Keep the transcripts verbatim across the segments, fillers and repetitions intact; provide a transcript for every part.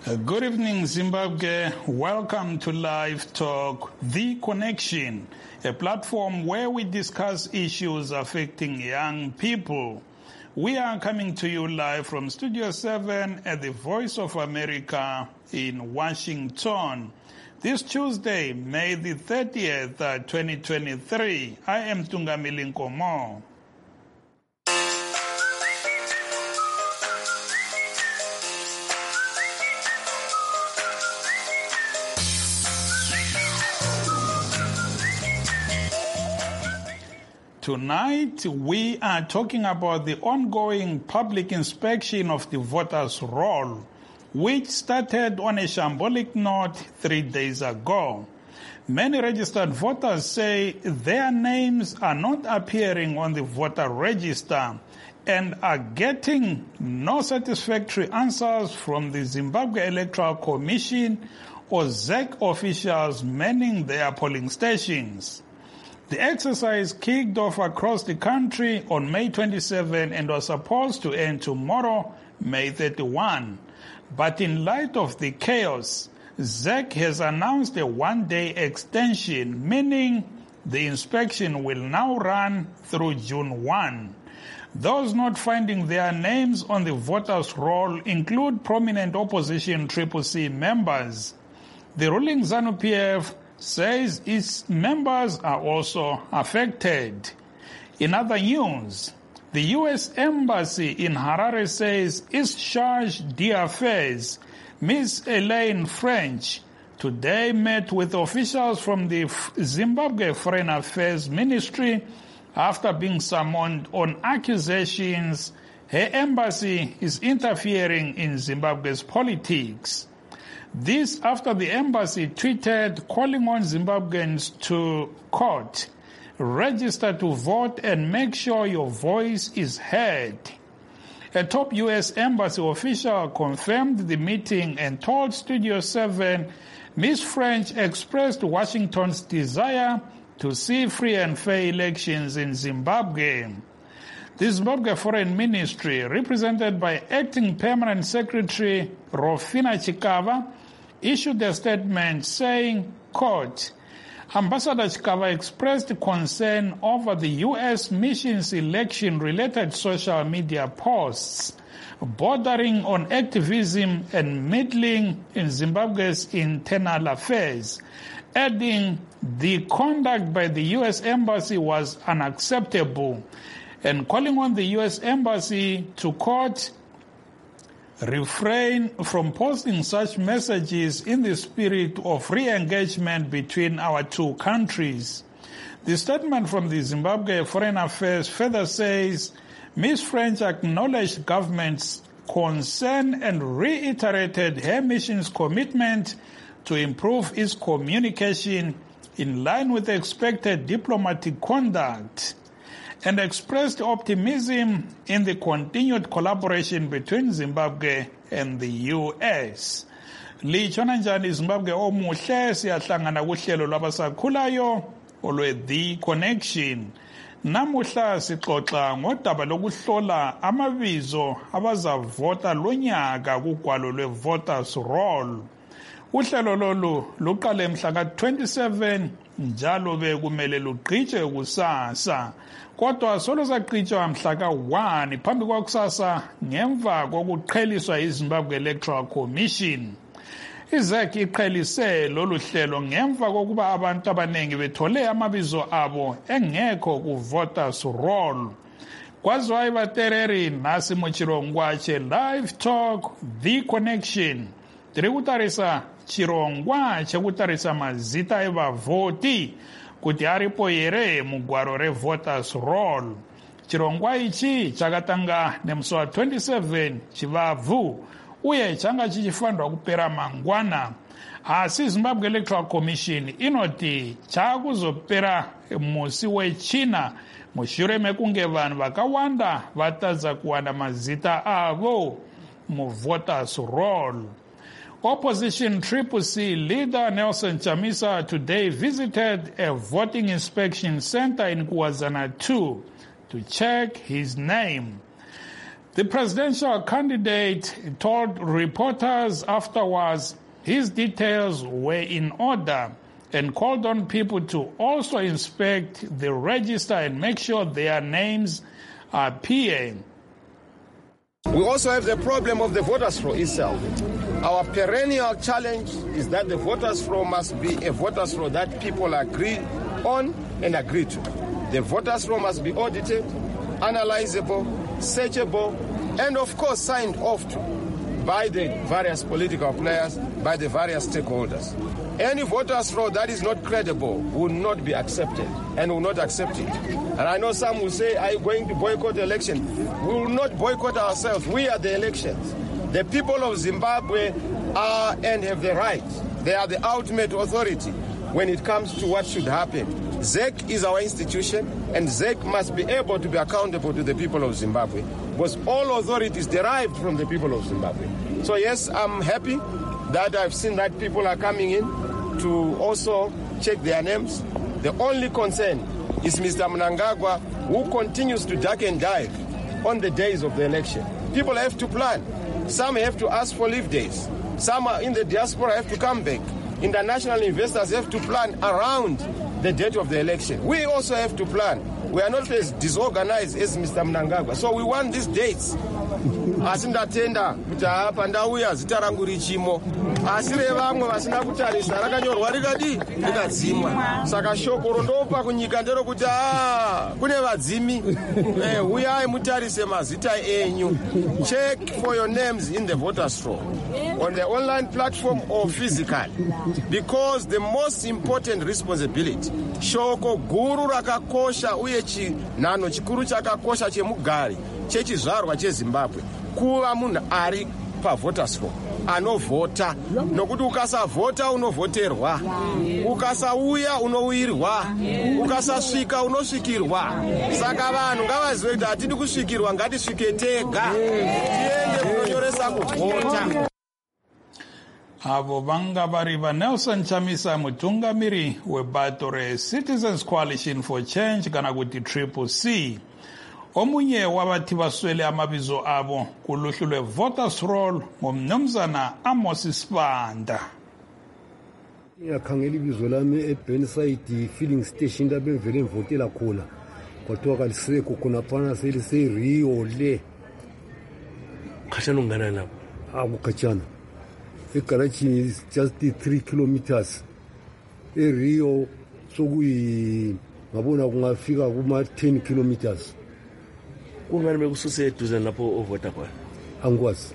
Good evening, Zimbabwe. Welcome to Live Talk, The Connection, a platform where we discuss issues affecting young people. We are coming to you live from Studio seven at the Voice of America in Washington. This Tuesday, May the thirtieth, twenty twenty-three, I am Tungamili Nkomo. Tonight, we are talking about the ongoing public inspection of the voters' roll, which started on a shambolic note three days ago. Many registered voters say their names are not appearing on the voter register and are getting no satisfactory answers from the Zimbabwe Electoral Commission or Z E C officials manning their polling stations. The exercise kicked off across the country on May twenty-seventh and was supposed to end tomorrow, May thirty-first. But in light of the chaos, Z E C has announced a one-day extension, meaning the inspection will now run through June first. Those not finding their names on the voters' roll include prominent opposition Triple C members. The ruling ZANU-P F says its members are also affected. In other news, the U S Embassy in Harare says its charge d'affaires, Miz Elaine French, today met with officials from the Zimbabwe Foreign Affairs Ministry after being summoned on accusations her embassy is interfering in Zimbabwe's politics. This after the embassy tweeted calling on Zimbabweans to, quote, register to vote and make sure your voice is heard. A top U S embassy official confirmed the meeting and told Studio seven Miz French expressed Washington's desire to see free and fair elections in Zimbabwe. The Zimbabwe Foreign Ministry, represented by Acting Permanent Secretary Rofina Chikava, issued a statement saying, quote, Ambassador Chikava expressed concern over the U S mission's election-related social media posts bordering on activism and meddling in Zimbabwe's internal affairs, adding the conduct by the U S Embassy was unacceptable and calling on the U S Embassy to, quote, refrain from posting such messages in the spirit of re-engagement between our two countries. The statement from the Zimbabwe Foreign Affairs further says, Miz French acknowledged government's concern and reiterated her mission's commitment to improve its communication in line with expected diplomatic conduct, and expressed optimism in the continued collaboration between Zimbabwe and the U S. Litshona njani Zimbabwe omuhle, siyahlangana kuhlelo lwabasakhulayo olwe The Connection. Namuhla sixoxa ngodaba lokuhlola amabizo abazavota lonyaka kugwalo lwe-voters roll. Uhlelo lolu luqale mhla ka twenty-seven njalo bekumele lugqitshwe kusasa. Kodwa solo zaqhitshwa mhla ka one phambi kwakusasa ngemva kokuqheliswa iZimbabwe Electoral Commission. I-Z E C iqhelise lolu hlelo ngemva kokuba abantu abaningi bethole amabizo abo engekho ku-voters roll. Kwaziwa ibatereri nasi muchirongwache Live Talk, The Connection. Tiri kutarisa chirongwa chekutarisa mazita evavhoti kuti aripo here mugwaro re-voters roll. Chirongwa ichi chakatanga nemusi wa twenty-seven chivabvu uye changa chichifanirwa kupera mangwana. Asi Zimbabwe Electoral Commission inoti chakuzopera musi wechina mushure mekunge vanhu vakawanda vatadza kuwana mazita avo mu-voters roll. Opposition Triple C leader Nelson Chamisa today visited a voting inspection center in Kwazana two to check his name. The presidential candidate told reporters afterwards his details were in order and called on people to also inspect the register and make sure their names appear. We also have the problem of the voters' roll itself. Our perennial challenge is that the voters' roll must be a voters' roll that people agree on and agree to. The voters' roll must be audited, analyzable, searchable, and of course signed off to by the various political players, by the various stakeholders. Any voters' roll that is not credible will not be accepted and will not accept it. And I know some will say, are you going to boycott the election? We will not boycott ourselves. We are the elections. The people of Zimbabwe are and have the right. They are the ultimate authority when it comes to what should happen. Z E C is our institution, and Z E C must be able to be accountable to the people of Zimbabwe, because all authority is derived from the people of Zimbabwe. So yes, I'm happy that I've seen that people are coming in to also check their names. The only concern is Mister Mnangagwa, who continues to duck and dive on the days of the election. People have to plan. Some have to ask for leave days. Some are in the diaspora have to come back. International investors have to plan around the date of the election. We also have to plan. We are not as disorganized as Mister Mnangagwa. So we want these dates. Asindatenda kuti apa ndauya zita rangu richimo asi revamwe vasina kutarisa rakanyorwa rikadi rikadzimwa saka shoko rondopa kunyika ndero kuti ah kune vadzimi eh uyai mutarise mazita enyu. Check for your names in the voters roll on the online platform or physical, because the most important responsibility shoko guru rakakosha uye chinhano chikuru chakakosha chemugari chechizvarwa cheZimbabwe kuva munhu ari pavoters roll anovhota, nokuti ukasavhota unovhoterwa, ukasauya unouirwa, ukasasvika unosvikirwa. Saka vanhu ngavazive kuti hatidi kusvikirwa, ngatisvike tega tiende kunonyoresa kuvhota. Avo vanga vari vaNelson Chamisa, mutungamiri webato reCitizens Coalition for Change kana kuti Triple C. Omunye wabati vaswele amabizo abo kuluhlu lwe-voters roll ngumnumzana Amos Sibanda. Ngiyakhangela ibizo lami eBurnside filling station lapho bevele ngivotela khona. Kodwa kalisekho khona phana selise Rio le. Khatshana ungana lapho? Akukhatshana. Egarage is just three kilometers. eRio sokuyi ngabona kungafika kuma ten kilometers. Kungani bekususe eduze lapho ovota khona? Angikwazi.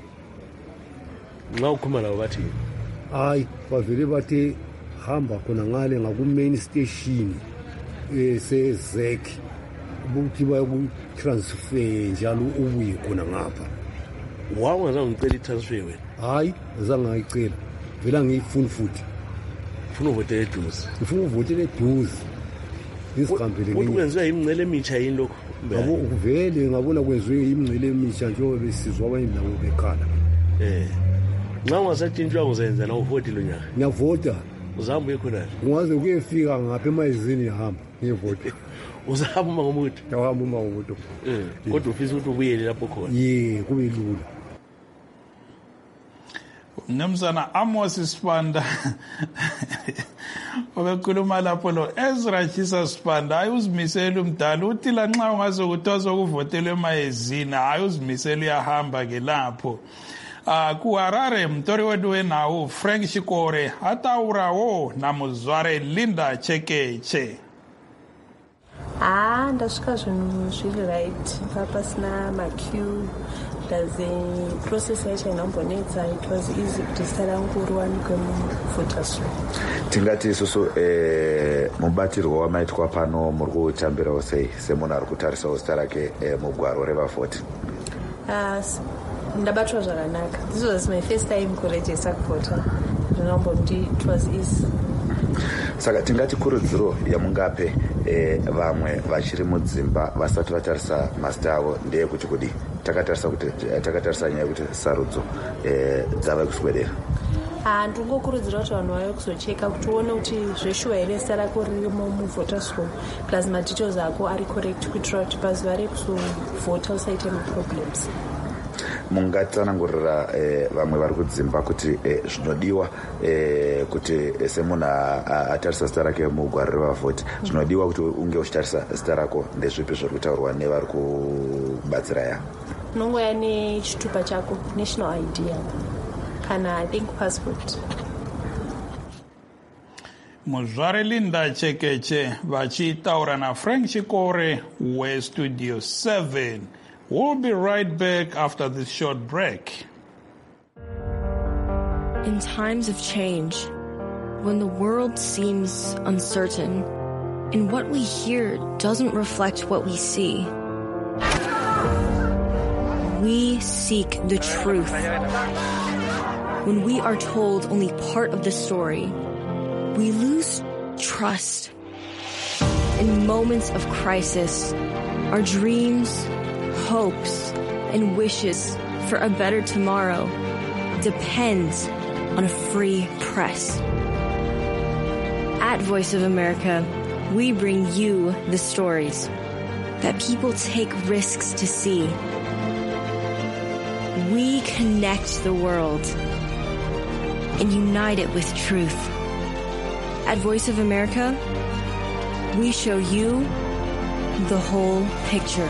Nxa ukhuluma labo bathi hayi bavele bathi hamba khona ngale ngaku main station ese Z E C ukuthi bayaku transfer njalo ubuye khona ngapha. Wawenza ngicela i-transfer wena? Hayi azange ngayicela, vela ngiyifuna futhi. Ufuna uvotela eduze? Ngifuna uvotela eduze. Ngisihambele ngini. Kwenziwa imingcele emitsha yini lokho? Ngabo ukuvele ngabona kwenziwe imingcele emitsha njengoba besizwa abanye nabo bekhala. Eh. Nxa ungasatshintshwa uzenza na uvoti lo nyaka? Ngiyavota. Uzahamba uye khona? Ungaze kuyefika ngapha emayizini ngihamba ngiyevota. Uzahamba uma ngomuntu? Ngihamba uma ngomuntu. Eh. Kodwa ufisa ukuthi ubuyele lapho khona? Ye, kube lula. Mnumzana Amos Sibanda obekhuluma lapho lo Ezra Chisa Sibanda ayuzimisela umdala uthi la nxa ungaze kuthoza ukuvotelwa emayezini ayuzimisela uyahamba ke lapho. Ah ku Harare mtori wedu wenawo Frank Shikore ataurawo na muzware Linda Chekeche. Ah ndasvika zvinhu zviri right papasina maqueue. Does a process yacho inambonetsa it was easy kuti zita rangu riwanikwe muvoters roll. Tingati isusu eh, mubatirwa wamaitwa pano muri kutambirawo sei semunhu ari kutarisawo zita rake eh, mugwaro revavhoti? Uh, ndabatwa zvakanaka. This was my first time kuregister kuvhota. Ndinomboti it was easy. Saka tingati kurudziro yamungape eh, vamwe vachiri mudzimba vasati vatarisa mazita avo ndeyekuti kudi takatarisa kuti takatarisa nyaya kuti sarudzo eh, dzava kuswedera. Ah ndingokurudzira kuti vanhu vauye kuzocheka kuti uone kuti zveshuwa here zita rako ririmo muvoters roll plus madetails ako ari correct kuitira kuti pazuva rekuzovhota usaite maproblems. mungatsanangurira vamwe vari kudzimba kuti zvinodiwa kuti semunhu atarisa zita rake mugwaro revavhoti zvinodiwa kuti unge uchitarisa zita rako ndezvipi zviri kutaurwa nevari kubatsira ya unongoya nechitupa chako, national I D yako kana I think passport. Muzvare Linda Chekeche vachitaura naFrank Chikore weStudio seven. We'll be right back after this short break. In times of change, when the world seems uncertain and what we hear doesn't reflect what we see, we seek the truth. When we are told only part of the story, we lose trust. In moments of crisis, our dreams, hopes, and wishes for a better tomorrow depends on a free press. At Voice of America, we bring you the stories that people take risks to see. We connect the world and unite it with truth. At Voice of America, we show you the whole picture.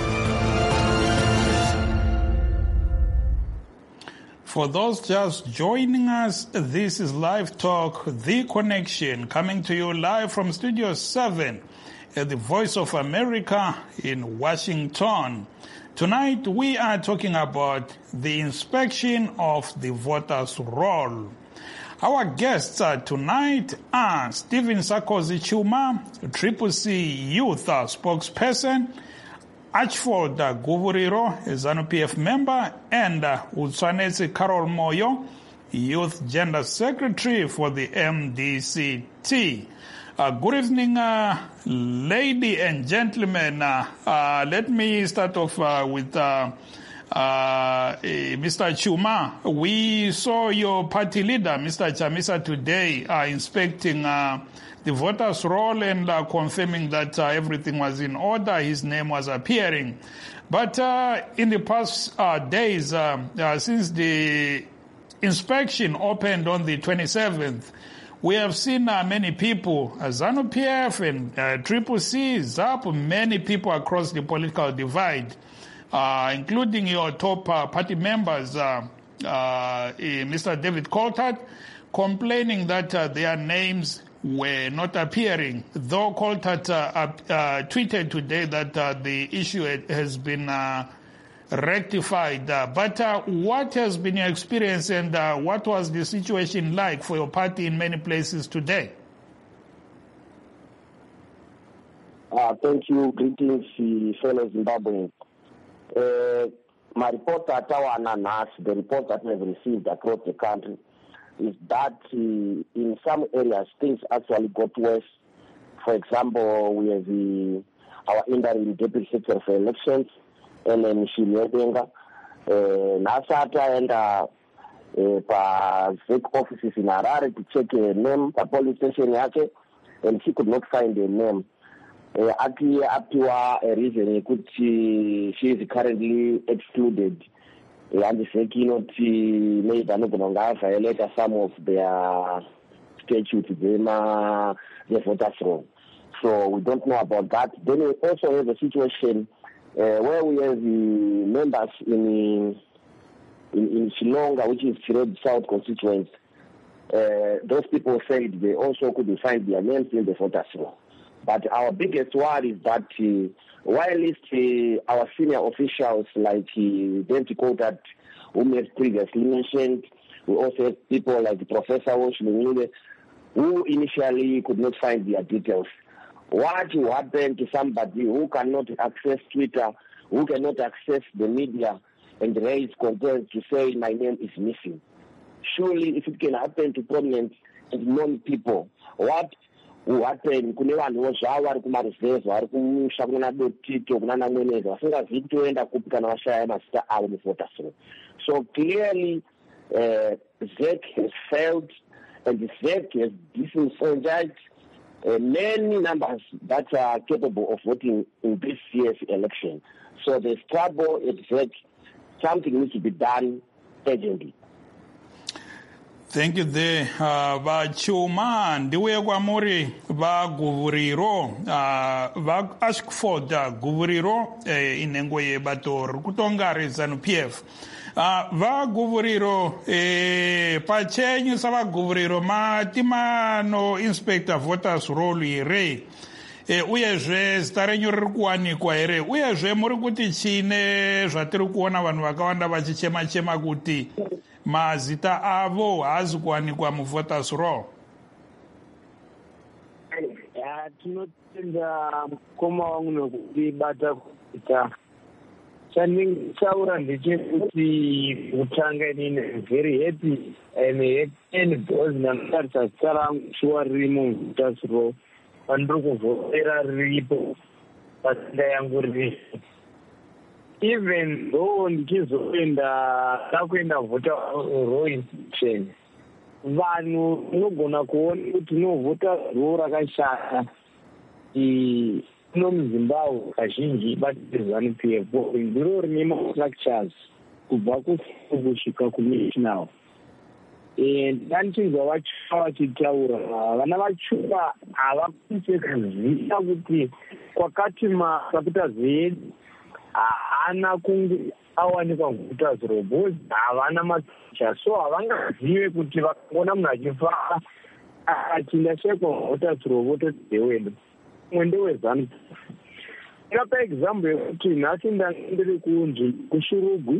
For those just joining us, this is Live Talk, The Connection, coming to you live from Studio seven at the Voice of America in Washington. Tonight, we are talking about the inspection of the voters' roll. Our guests uh, tonight are Stephen Sakosi Chuma, Triple C Youth uh, spokesperson, Archford uh, Guvuriro, a ZANU P F member, and uh, Utsanesi Carol Moyo, Youth Gender Secretary for the M D C T. Uh, good evening, uh, lady and gentlemen. Uh, uh, let me start off uh, with uh, uh, Mister Chuma. We saw your party leader, Mister Chamisa, today uh, inspecting uh, the voters' roll and uh, confirming that uh, everything was in order. His name was appearing. But uh, in the past uh, days, uh, uh, since the inspection opened on the twenty-seventh, we have seen uh, many people, uh, ZANU P F and uh, Triple C, Z A P, many people across the political divide, uh, including your top uh, party members, uh, uh, Mister David Coltart, complaining that uh, their names were not appearing. Though Coltart uh, uh, tweeted today that uh, the issue has been uh, rectified. Uh, but uh, what has been your experience and uh, what was the situation like for your party in many places today? Uh, thank you. Greetings, fellow Zimbabweans. Uh, my report that our ananas, the report that we have received across the country, is that uh, in some areas things actually got worse. For example, we have the, our interim deputy secretary for elections, and then she Nyedenga, Nasata and uh, Z E C offices in Harare to check a name, the police station yake, and she could not find a name. Aki up to a reason could she she is currently excluded. And the security made an open violate some of their statutes, the voters' roll. So we don't know about that. Then we also have a situation Uh, where we have the members in in, in Shillonga, which is Chired South constituency. Uh, those people said they also couldn't find their names in the voters' roll. But our biggest worry is that uh, while uh, our senior officials like uh, David Coltart, whom we have previously mentioned, we also have people like Professor Woshmungile, who initially could not find their details. What will happen to somebody who cannot access Twitter, who cannot access the media and raise concerns to say my name is missing? Surely if it can happen to prominent and known people, what will happen? Kune vanhu vozvavo vari kumaruzevha vari kumusha kuna Dotito kuna namweneza vasingazivi kutoenda kupi kana vashaya mazita avo muvoters roll. So clearly uh, Z E C has failed and the Z E C has disenfranchised Uh, many numbers that are capable of voting in this year's election. So there's trouble at Z E C, something needs to be done urgently. Thank you there. Uh, Vachuma ndiwe kwamuri va guvuriro uh, va Ashford uh, guvuriro eh, inengo ye bator kutongari zanu P F. Uh, va guvuriro eh, pachenyu sa va guvuriro matima no inspector voters roll ire. E uyezve zita renyu riri kuwanikwa here uyezve muri kuti chine zvatiri kuona vanhu vakawanda vachichema chema kuti mazita avo haazi kuwanikwa muvoters roll. Tinotenda mukoma wangu nokubata kuita chandingasaura ndechekuti kutanga inini very happy and happy because ndanotarisa zita rangu shuwa riri muvoters roll pandiri kuvhotera riripo patenda yangu riri. Even though ndichizoenda takuenda vhota roll institution vanhu unogona kuona kuti novhota roll rakashata ino muzimbabwe kazhinji batizanu P F ndiro rine mastructures kubva kusvika kunational. Ndanichinzwa vachuka vachitaura vana vachuka havakwanise kuziva kuti kwakati makapita zedu haana kunge awanikwa voters roll because havana maticha, so havangazive kuti vakaona munhu achifara ati ndashekwa voters roll vototi ndewedu umwe ndewezanu. Ndingapa example yekuti nhasi ndanga ndiri kushurugwi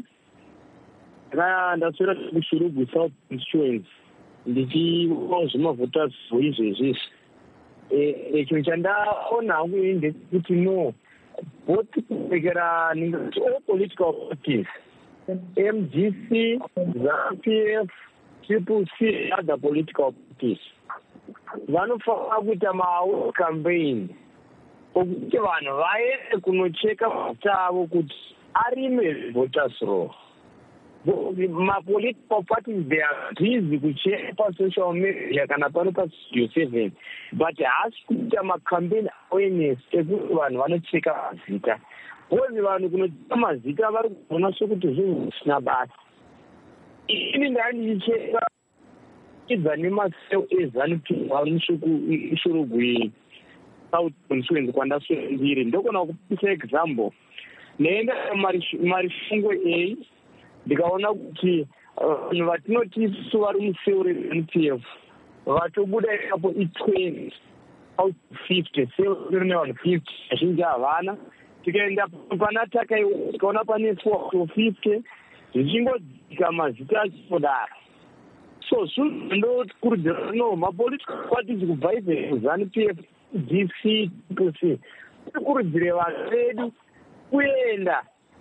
ndaswera kushurugwi south constituency ndichiona zvemavhoters roll izvezvizvi. Chinhu chandaona hangu ini ndekuti no both kupekera all political parties M D C, ZANU P F, Triple C, other political parties vanofanira kuita ma campaign okuti vanhu vaende kunocheka mazita avo kuti arime voters roll. Ma-political parties, they are busy kucheka pa-social media kana pano pa-studio seven, but haasi kuita ma-campaign awareness ekuti vanhu vanocheka mazita. Bozi vanhu kunocheka mazita vari kuona sokuti zvinhu zvisina basa. Ini ndandicheka idza nemaseo ezanu P F Shurugwi South Constituency kwandaswera ndiri. Ndokona kupisa example. Neenda Marifungo A ndikaona kuti vanhu vatinoti isusu vari museo rezanu P F vatobuda ipapo i-twenty out of fifty, seo rine vanhu fifty azhinji havana. Tikaenda pana Takaiwa tikaona pane four out of fifty zvichingodzika mazita achipodara. So zvinhu ndokurudzira no ma-political parties kubva izvo ZANU P F, D C, T C tikurudzire vanhu vedu kuenda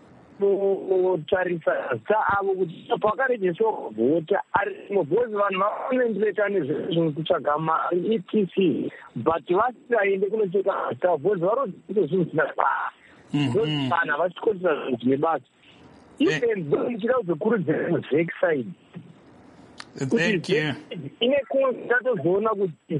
kutarisa zita avo kuti pakarejesiwa kuvhota arimo because vanhu vanoendereta nezvezvinhu kutsvaga mari E T C but vasisaende kunocheka zita because varodzito zvinhu zvisina basa kana havachikotisa zvinhu zvine basa. Even though ndichida kuzokurudzira muzvek side kuti ine kumwe tatozoona kuti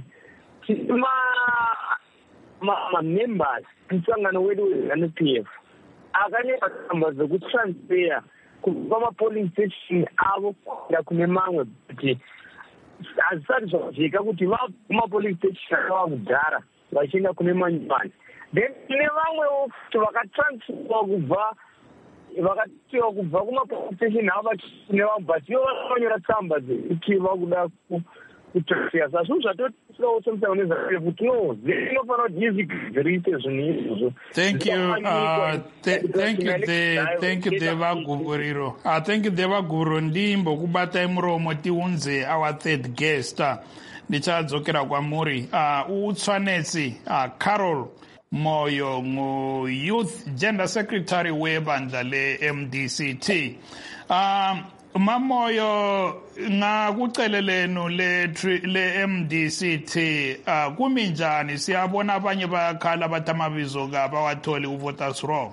ma-members msangano wedu wezanu P F akaneka tsamba dzekutransfer kubva ma-polling station avo kuenda kune mamwe kuti hazvisati zvajeka kuti vaguma-polling station akava kudhara vachienda kune manyumbani. Then tine vamwewo kuti vakatransferwa kubva vakatiwa kubva kuma-polling station avo vachikune vamwe but ivo vanonyora tsamba dzekuti vakuda kutransfer. Sa zvinhu zvatotisawo semusangano nezvaPF kuti no zvinofanira kuti izvigadzirise zvinhu izvozvo. Thank you. Uh, th thank you the thank you the vaguvuriro. Uh, thank you the vaguvuriro ndimbo kubatai muromo tiunze our third guest. Ndichadzokera kwamuri. Uh, utsvanetsi uh, Carol Moyo ngu Youth Gender Secretary webandla le M D C T. Um Mamoyo ngakucele lenu le le M D C T uh, kumi njani siyabona abanye bayakhala bathi amabizo ka bawatholi uvoters roll.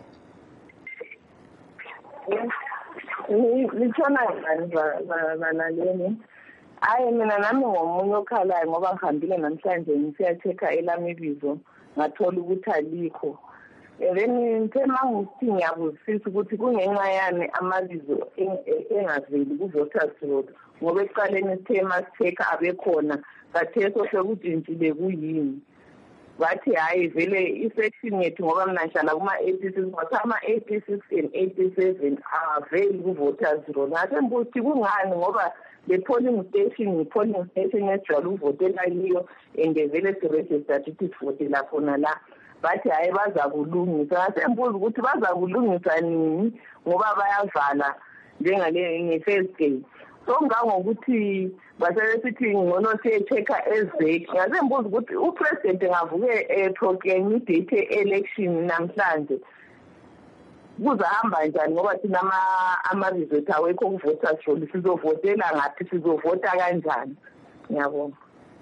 Lichona balaleni. Hayi mina nami ngomunye okhalayo ngoba ngihambile namhlanje ngisiya-check elami ibizo ngathola ukuthi alikho. then ngithema ngokuthi ngiyabuzisisa ukuthi kungenxa yani amabizo engaveli ku-voters roll ngoba ekuqaleni sithema sitheka abekhona katheso sekujintshile kuyini bathi hayi vele i-section yethu ngoba mina ngihlala kuma-eighty-six bathi ama-eighty-six and eighty-seven aveli ku-voters roll ngase mbuthi kungani ngoba le polling station yi-polling station ejwayele ukuvotela kiyo and vele siregistered ukuthi sivotela khona la bathi hayi baza kulungisa ngase mbuza ukuthi baza kulungisa nini ngoba bayavala njengale nge-first day so ngangokuthi basebesithi ngcono siye-check-a ezeki ngase mbuza ukuthi upresident engavuke eproclaim idate e-election namhlanje kuzahamba njani ngoba thina amabizo ethu awekho ku-voters roll sizovotela ngaphi sizovota kanjani ngiyabonga.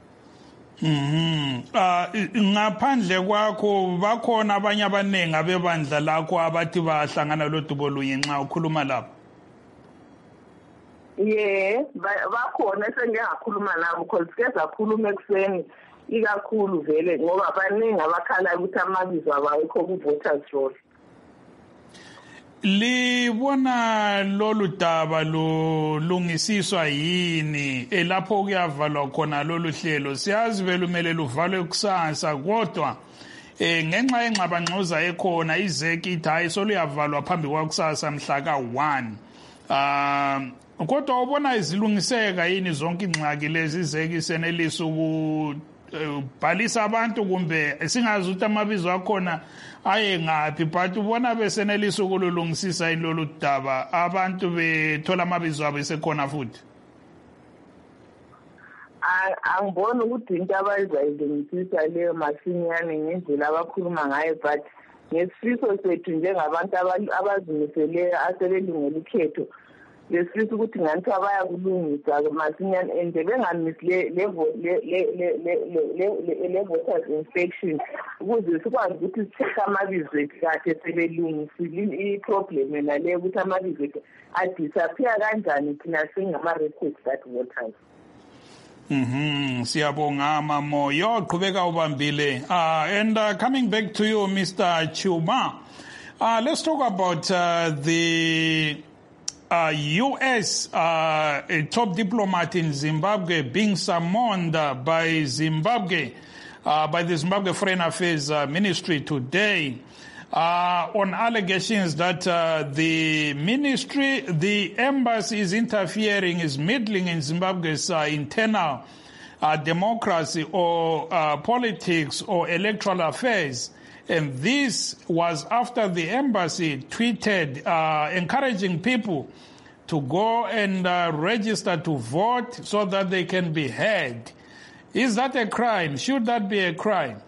Mhm. Ah ngaphandle kwakho bakhona abanye abanengi abebandla lakho abathi bahlangana lodubo lunye nxa ukhuluma lapho. Yeah, bakhona esengiyakhuluma nabo because ke sakhuluma ekseni ikakhulu vele ngoba baningi abakhala ukuthi amabizo abawekho ku-voters roll. Libona lolu daba lo lungisiswa yini elapho kuyavalwa khona lolu hlelo siyazi vele umele luvalwe kusasa kodwa eh ngenxa yenxabangxoza ekhona izeki ithi hayi soluyavalwa phambi kwakusasa mhla ka one ah kodwa ubona izilungiseka yini zonke ingxaki lezi izeki senelisa ukubhalisa abantu kumbe singazi ukuthi amabizo akhona aye ngaphi but ubona besenelisa ukulungisisa ilolu daba abantu bethola amabizo abo esekhona futhi. Angibona ukuthi into abayizayilungisisa leyo masinyane ngendlela abakhuluma ngayo but ngesifiso sethu njengabantu abazimiseleyo asebelungela ikhetho lesifisa ukuthi ngani abaya kulungisa masinyane and bengamisi level le voters inspection ukuze sikwazi ukuthi sitheka amabizo ethu kahle sebelungisile i-problem yena le ukuthi amabizo ethu adisappear kanjani thina singama-registered voters. Mhm, siyabonga mamo yo qhubeka ubambile. Uh, and uh, coming back to you, Mister Chuma, uh, let's talk about uh, the Uh, U S uh, a top diplomat in Zimbabwe being summoned uh, by Zimbabwe, uh, by the Zimbabwe Foreign Affairs uh, Ministry today uh, on allegations that uh, the ministry, the embassy is interfering, is meddling in Zimbabwe's uh, internal uh, democracy or uh, politics or electoral affairs. And this was after the embassy tweeted uh, encouraging people to go and uh, register to vote so that they can be heard. Is that a crime? Should that be a crime?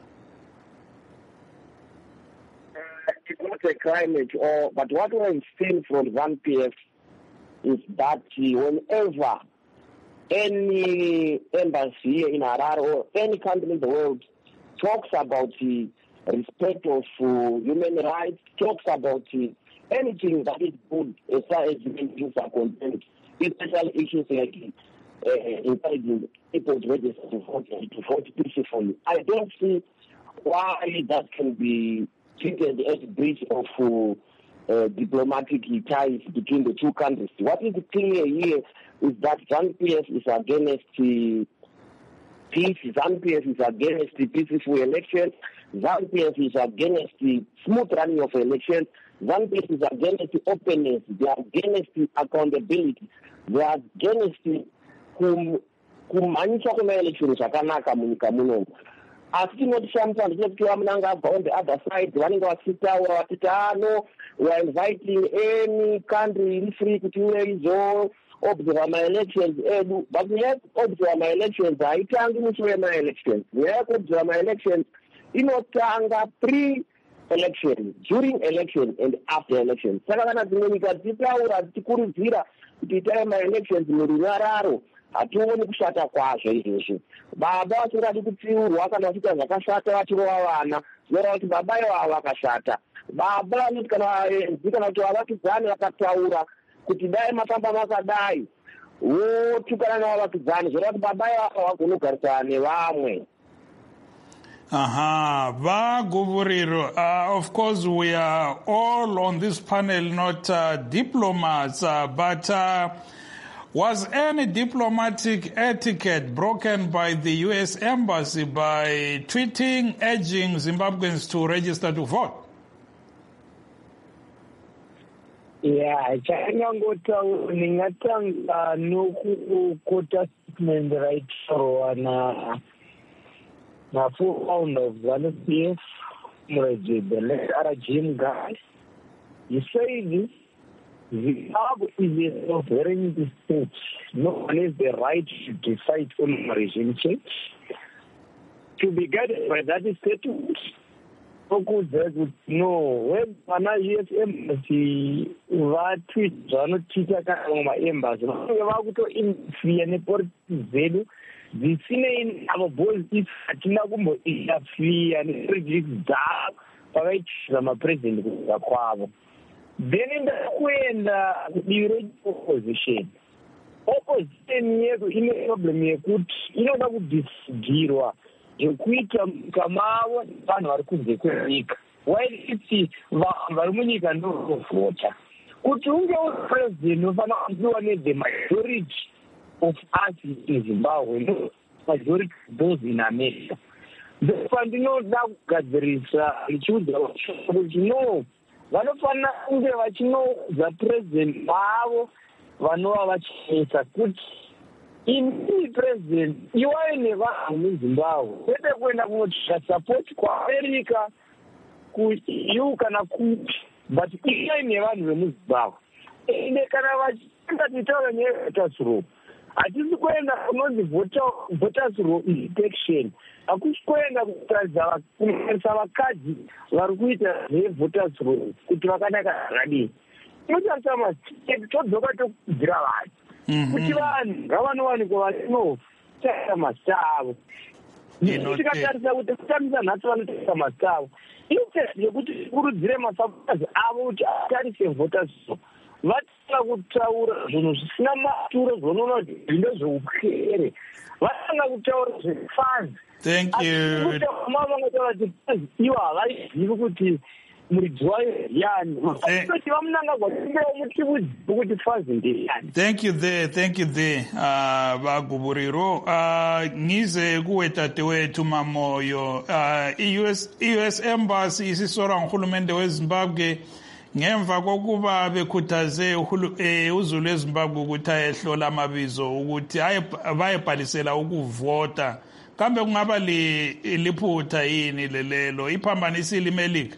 Uh, it's not a crime at all. But what we've seen from ZANU P F is that whenever any embassy in Harare or any country in the world talks about the respect of uh, human rights, talks about uh, anything that is good as far as human beings are concerned, especially issues like uh, encouraging people to register to vote, to vote peacefully. I don't see why that can be treated as a breach of uh, uh, diplomatic ties between the two countries. What is clear here is that ZANU P F is against uh, peace, ZANU P F is against the peaceful elections, ZANU P F is against the smooth running of elections, ZANU P F is against the openness, they are against the accountability, they are against the kumanyiswa kwema-elections zvakanaka munyika munomu. Asi tinotishamisa ndichekuti munanga abva on the other side vanenge vachitaura vachiti ano we are inviting any country iri free kuti iwe izoobserva ma-elections edu, but nyaya yekuobserva ma-elections haitangi musi wema-elections. Nyaya yekuobserva ma-elections inotanga pre-election, during election and after election. Saka kana dzimwe nyika dzichitaura dzichikurudzira kuti itai ma-elections murunyararo, hationi kushata kwazvo izvozvo. Baba vasingadi kutsiurwa kana vachiita zvakashata vachirova vana, zvinoreva kuti baba ivo ava vakashata. Baba vanoti kana vaenzi kana kuti vavakidzani vakataura kuti dai mafamba makadai votukana navavakidzani, zvinoreva kuti baba ivo ava vagona kugarisana nevamwe. Aha, Va Guvuriro. Uh, of course, we are all on this panel not uh, diplomats, uh, but uh, was any diplomatic etiquette broken by the U S Embassy by tweeting, urging Zimbabweans to register to vote? Yeah, changangotaura ndingatanga nokukota statement right for na na full round of ZANU P F, the late R G M guy. You say this, Zimbabwe is a sovereign state. No one has the right to decide on regime change. To be guided by that statement, focus that no, when an U S embassy va tweet, ZANU Twitter kama embassy, vakuto interfere nepolitics zvisine avo boys if hatina kumbointerfere neprojects dzavo pavaichisa mapresident kuza kwavo. Then ndakuenda kudivi reopposition. Opposition yedu ine problem yekuti inoda kudhisidhirwa yekuita munyika mavo vanhu vari kunze kwenyika. While iti vanhu vari munyika ndovovhota. Kuti unge uri president unofanira kunziwa ne-the majority of us in Zimbabwe, no majority of those in America. Therefore, ndinoda kugadzirisa lichiudza kuti no vanofanira kunge vachinoudza president vavo vanova vachinetsa kuti inini president iwai nevanhu muzimbabwe kwete kuenda kunotsvaka support kuamerica kueu kana kupi but iwai nevanhu vemuzimbabwe ende kana vachienda titaura nevoters row hatisi kuenda kunonzi voters row inspection hakusi kuenda kutarisa vakadzi vari kuita zvevoters row kuti vakanaka zvakadini. Inotarisa masiteti todzoka tokudzira vanhu kuti vanhu ngavanowanikwa vachinotarisa mazita avo. Tikatarisa kuti kutamisa nhasi vanotarisa mazita avo interest yekuti tikurudzire masabazi avo kuti atarise voters row vatanga kutaura zvinhu zvisina maturo zvonoona kuti zvindo zveukere vatanga kutaura zvefazi. Thank you. Ivo havaizivi kuti muridzi wayo yani kuti vamunanga kuti fazi ndeyani. Thank you there, thank you there, uh, Vaguvuriro. Uh, ngize kuwe tate wethu Mamoyo. Uh, i-U S, i-U S Embassy isisora ngurhulumente weZimbabwe ngemva kokuba bekhuthaze uZulu weZimbabwe ukuthi ayehlola amabizo ukuthi bayebhalisela ukuvota. Kambe kungaba liphutha yini lelelo iphambanisile imelika?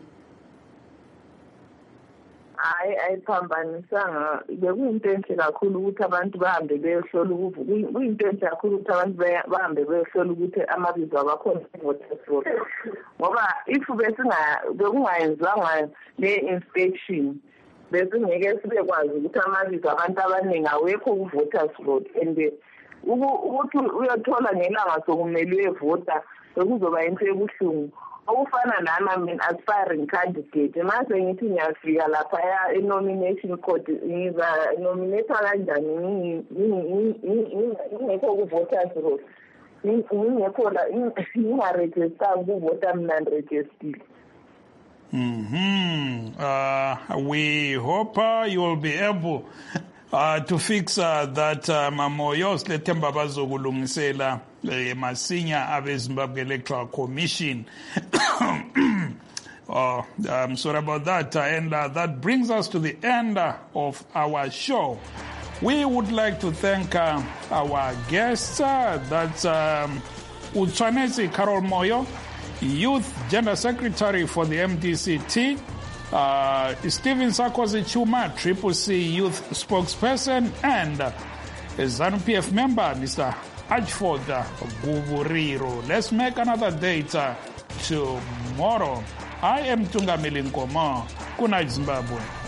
Hayi ayiphambanisanga bekuyinto enhle kakhulu ukuthi abantu bahambe beyohlola ukuvuka. Kuyinto enhle kakhulu ukuthi abantu bahambe beyohlola ukuthi amabizo abakhona e-voters roll. Ngoba if besinga bekungayenziwanga le-inspection besingeke sibekwazi ukuthi amabizo abantu abaningi awekho ku-voters roll and ukuthi uyothola ngelanga sokumele uyevota bekuzoba into ebuhlungu. Okufana nami mina aspiring candidate mase ngithi ngiyafika lapha e-nomination court ngiza nominate kanjani ngingekho ku-voters roll ngingekho la ngingaregister ukuvota mina ngiregister. Mm-hmm. Uh, we hope uh, you will be able Uh, to fix uh, that uh, Mamoyo Slethemba bazokulungisela masinya abe Zimbabwe Electoral Commission. Oh, I'm sorry about that. Uh, and uh, that brings us to the end uh, of our show. We would like to thank uh, our guests. Uh, that's um, Utsanesi Carol Moyo, Youth Gender Secretary for the M D C T. Uh, Stephen Sarkozy Chuma, Triple C Youth Spokesperson, and uh, a ZANU P F member, Mister Ashford Guvuriro. Let's make another date uh, tomorrow. I am Tungamili Nkomo. Good night, Zimbabwe.